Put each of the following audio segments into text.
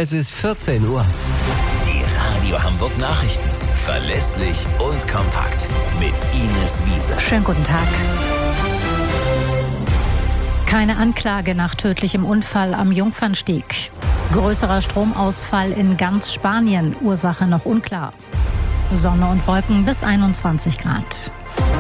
Es ist 14 Uhr. Die Radio Hamburg Nachrichten. Verlässlich und kompakt. Mit Ines Wiese. Schönen guten Tag. Keine Anklage nach tödlichem Unfall am Jungfernstieg. Größerer Stromausfall in ganz Spanien. Ursache noch unklar. Sonne und Wolken bis 21 Grad.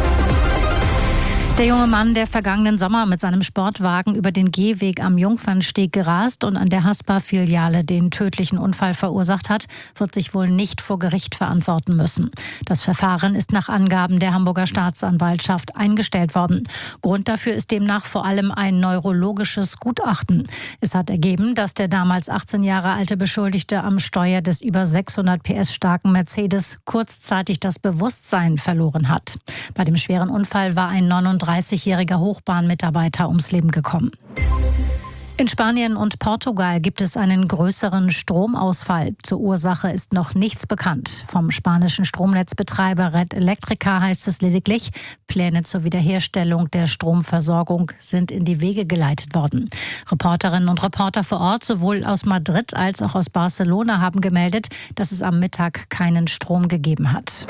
Der junge Mann, der vergangenen Sommer mit seinem Sportwagen über den Gehweg am Jungfernstieg gerast und an der Haspa-Filiale den tödlichen Unfall verursacht hat, wird sich wohl nicht vor Gericht verantworten müssen. Das Verfahren ist nach Angaben der Hamburger Staatsanwaltschaft eingestellt worden. Grund dafür ist demnach vor allem ein neurologisches Gutachten. Es hat ergeben, dass der damals 18 Jahre alte Beschuldigte am Steuer des über 600 PS starken Mercedes kurzzeitig das Bewusstsein verloren hat. Bei dem schweren Unfall war ein 39-jähriger Hochbahnmitarbeiter ums Leben gekommen. In Spanien und Portugal gibt es einen größeren Stromausfall. Zur Ursache ist noch nichts bekannt. Vom spanischen Stromnetzbetreiber Red Eléctrica heißt es lediglich, Pläne zur Wiederherstellung der Stromversorgung sind in die Wege geleitet worden. Reporterinnen und Reporter vor Ort, sowohl aus Madrid als auch aus Barcelona, haben gemeldet, dass es am Mittag keinen Strom gegeben hat.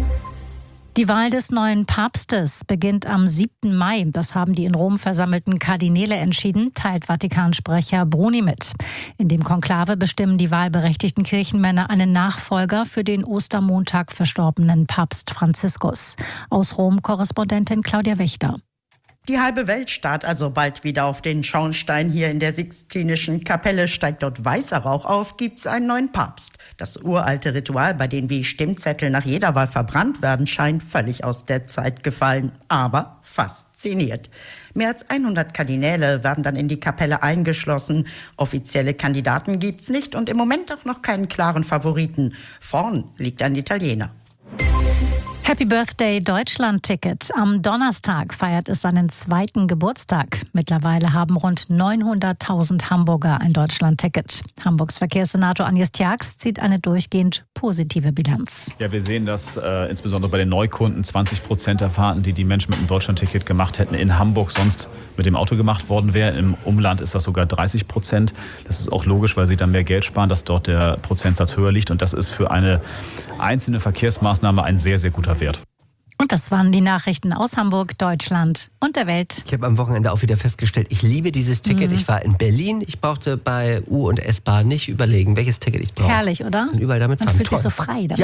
Die Wahl des neuen Papstes beginnt am 7. Mai. Das haben die in Rom versammelten Kardinäle entschieden, teilt Vatikansprecher Bruni mit. In dem Konklave bestimmen die wahlberechtigten Kirchenmänner einen Nachfolger für den Ostermontag verstorbenen Papst Franziskus. Aus Rom Korrespondentin Claudia Wächter. Die halbe Welt starrt also bald wieder auf den Schornstein hier in der Sixtinischen Kapelle. Steigt dort weißer Rauch auf, gibt's einen neuen Papst. Das uralte Ritual, bei dem die Stimmzettel nach jeder Wahl verbrannt werden, scheint völlig aus der Zeit gefallen, aber fasziniert. Mehr als 100 Kardinäle werden dann in die Kapelle eingeschlossen. Offizielle Kandidaten gibt's nicht und im Moment auch noch keinen klaren Favoriten. Vorn liegt ein Italiener. Happy Birthday Deutschland-Ticket. Am Donnerstag feiert es seinen 2. Geburtstag. Mittlerweile haben rund 900.000 Hamburger ein Deutschland-Ticket. Hamburgs Verkehrssenator Agnes Tjax zieht eine durchgehend positive Bilanz. Ja, wir sehen, dass insbesondere bei den Neukunden 20% der Fahrten, die Menschen mit einem Deutschland-Ticket gemacht hätten, in Hamburg sonst mit dem Auto gemacht worden wäre. Im Umland ist das sogar 30%. Das ist auch logisch, weil sie dann mehr Geld sparen, dass dort der Prozentsatz höher liegt. Und das ist für eine einzelne Verkehrsmaßnahme ein sehr, sehr guter Wert. Und das waren die Nachrichten aus Hamburg, Deutschland und der Welt. Ich habe am Wochenende auch wieder festgestellt, ich liebe dieses Ticket. Ich war in Berlin, ich brauchte bei U- und S-Bahn nicht überlegen, welches Ticket ich brauche. Herrlich, oder? Und überall damit Man fahren. fühlt sich Toll. so frei.